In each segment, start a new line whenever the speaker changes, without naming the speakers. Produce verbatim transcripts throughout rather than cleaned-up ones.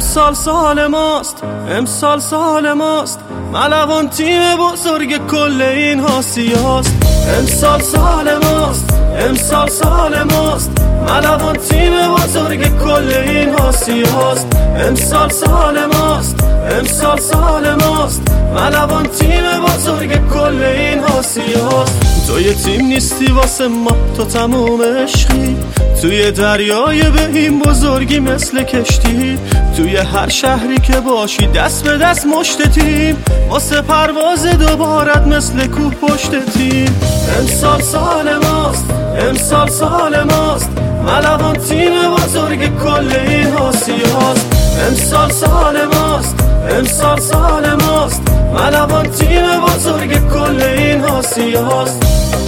امسال سال ماست، امسال سال ماست، ملوان تیم بزرگ کل این حاسیاست. امسال سال ماست، امسال سال ماست، ملوان تیم بزرگ کل این حاسیاست. امسال سال ماست، امسال سال ماست، ملوان تیم بزرگ کل این حاسیاست. تو یه تیم نیستی واسه ما، تو تموم عشقی، توی دریای به این بزرگی مثل کشتی. توی هر شهری که باشی دست به دست مشت تیم، واسه پرواز دوبارت مثل کوه پشت تیم. امسال سال ماست، امسال سال ماست، ملوان تیم بزرگ کل این حاسیاست. امسال سال ماست، امسال سال ماست، ملوان تیم بزرگ کل این حاسیاست.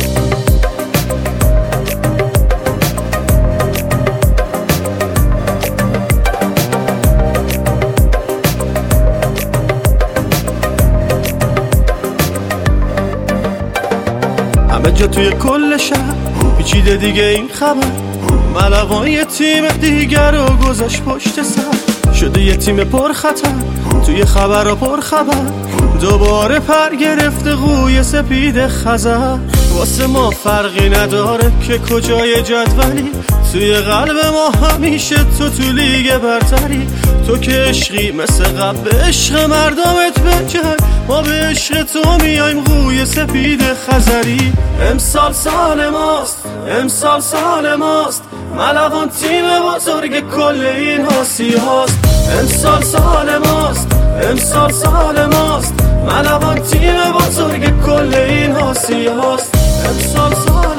همه جا توی کل شهر پیچیده دیگه این خبر، ملوان یه تیم دیگر رو گذاشت پشت سر. شده یه تیم پر خطر، توی خبر و پر خبر، دوباره پر گرفته قوی سپید خزر. واسه ما فرقی نداره که کجای جدولی، توی قلب ما همیشه تو تو لیگ برتری. تو که عشقی مثل قبل به عشق مردمت بجنگ، ما به عشق تو میایم قوی سپید خزری. امسال سال ماست، امسال سال ماست، ملوان تیم بزرگ کل این حاسیاست. امسال سال ماست، امسال سال ماست، ملوان تیم بزرگ کل این حاسیاست. امسال سال